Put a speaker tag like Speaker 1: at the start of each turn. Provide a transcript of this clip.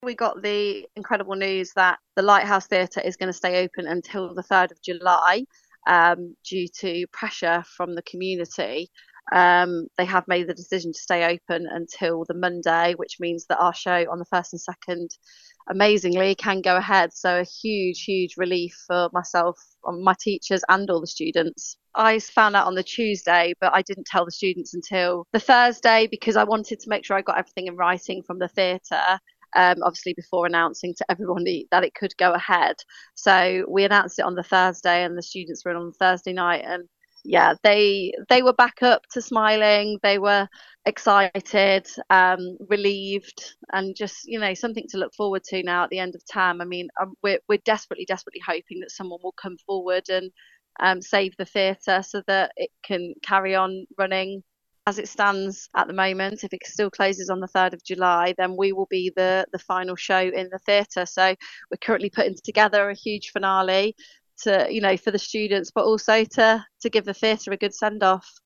Speaker 1: We got the incredible news that the Lighthouse Theatre is going to stay open until the 3rd of July due to pressure from the community. They have made the decision to stay open until the Monday, which means that our show on the 1st and 2nd, amazingly, can go ahead. So, a huge, huge relief for myself, my teachers, and all the students. I found out on the Tuesday, but I didn't tell the students until the Thursday because I wanted to make sure I got everything in writing from the theatre. Obviously, before announcing to everybody that it could go ahead. So we announced it on the Thursday, and the students were in on the Thursday night, and yeah, they were back up to smiling. They were excited, relieved, and just something to look forward to now at the end of term. I mean, we're desperately, desperately hoping that someone will come forward and save the theatre so that it can carry on running as it stands at the moment. If it still closes on the 3rd of July, then we will be the final show in the theatre. So we're currently putting together a huge finale to for the students, but also to give the theatre a good send off.